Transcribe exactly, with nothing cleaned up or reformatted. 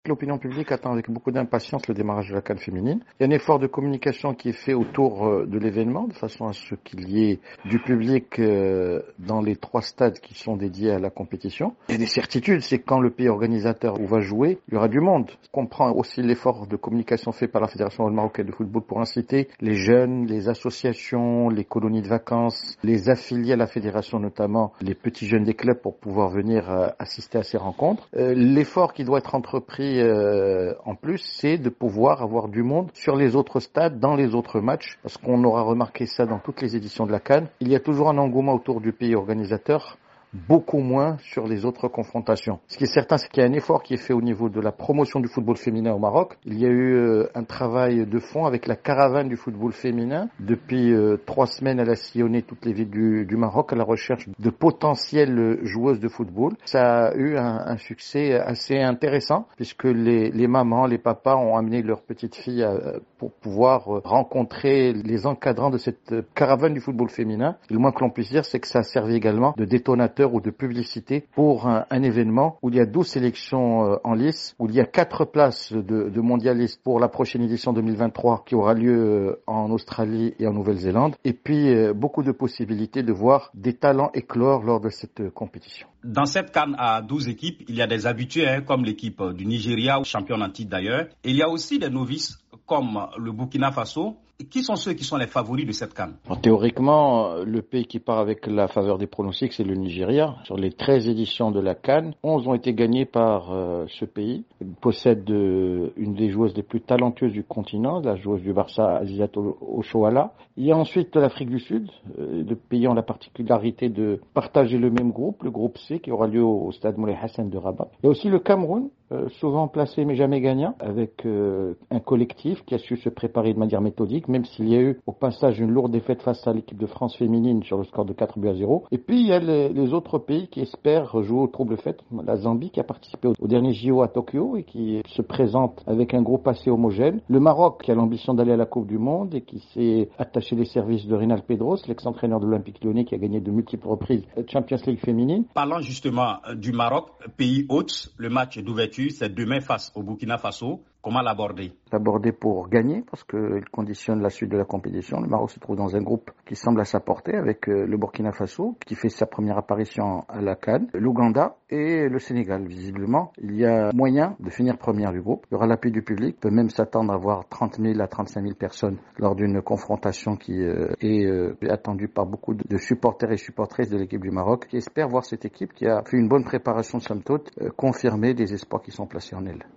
l'opinion publique attend avec beaucoup d'impatience le démarrage de la CAN féminine. Il y a un effort de communication qui est fait autour de l'événement, de façon à ce qu'il y ait du public dans les trois stades qui sont dédiés à la compétition. Il y a des certitudes, c'est quand le pays organisateur où va jouer, il y aura du monde. On comprend aussi l'effort de communication fait par la Fédération marocaine de football pour inciter les jeunes, les associations, les colonies de vacances, les affiliés à la fédération, notamment les petits jeunes des clubs, pour pouvoir venir euh, assister à ces rencontres. Euh, l'effort qui doit être entrepris euh, en plus, c'est de pouvoir avoir du monde sur les autres stades, dans les autres matchs, parce qu'on aura remarqué ça dans toutes les éditions de la CAN. Il y a toujours un engouement autour du pays organisateur, beaucoup moins sur les autres confrontations. Ce qui est certain, c'est qu'il y a un effort qui est fait au niveau de la promotion du football féminin au Maroc. Il y a eu euh, un travail de fond avec la caravane du football féminin. Depuis euh, trois semaines, elle a sillonné toutes les villes du, du Maroc à la recherche de potentielles joueuses de football. Ça a eu un, un succès assez intéressant, puisque les, les mamans, les papas ont amené leurs petites filles à, pour pouvoir rencontrer les encadrants de cette caravane du football féminin. Et le moins que l'on puisse dire, c'est que ça a servi également de détonateur ou de publicité pour un, un événement où il y a douze sélections euh, en lice, où il y a quatre places de, de mondialistes pour la prochaine édition deux mille vingt-trois qui aura lieu euh, en Australie et en Nouvelle-Zélande, et puis euh, beaucoup de possibilités de voir des talents éclore lors de cette euh, compétition. Dans cette CAN à douze équipes, il y a des habitués hein, comme l'équipe du Nigeria, championne en titre d'ailleurs, et il y a aussi des novices comme le Burkina Faso. Qui sont ceux qui sont les favoris de cette CAN? Théoriquement, le pays qui part avec la faveur des pronostics, c'est le Nigeria. Sur les treize éditions de la CAN, onze ont été gagnées par euh, ce pays. Il possède euh, une des joueuses les plus talentueuses du continent, la joueuse du Barça, Azizat Oshoala. Il y a ensuite l'Afrique du Sud, euh, le pays ont la particularité de partager le même groupe, le groupe C, qui aura lieu au stade Moulay Hassan de Rabat. Il y a aussi le Cameroun, euh, souvent placé mais jamais gagnant, avec euh, un collectif qui a su se préparer de manière méthodique, même s'il y a eu au passage une lourde défaite face à l'équipe de France féminine sur le score de quatre buts à zéro. Et puis il y a les, les autres pays qui espèrent jouer au trouble fête. La Zambie qui a participé au, au dernier J O à Tokyo et qui se présente avec un groupe assez homogène. Le Maroc qui a l'ambition d'aller à la Coupe du Monde et qui s'est attaché les services de Rinal Pedros, l'ex-entraîneur de l'Olympique Lyonnais qui a gagné de multiples reprises la Champions League féminine. Parlant justement du Maroc, pays hôte, le match d'ouverture c'est demain face au Burkina Faso. Comment l'aborder? L'aborder pour gagner, parce qu'il conditionne la suite de la compétition. Le Maroc se trouve dans un groupe qui semble à sa portée, avec le Burkina Faso, qui fait sa première apparition à la CAN, l'Ouganda et le Sénégal. Visiblement, il y a moyen de finir première du groupe. Il y aura l'appui du public. On peut même s'attendre à voir trente mille à trente-cinq mille personnes lors d'une confrontation qui euh, est euh, attendue par beaucoup de supporters et supportrices de l'équipe du Maroc, qui espèrent voir cette équipe qui a fait une bonne préparation de somme toute, euh, confirmer des espoirs qui sont placés en elle.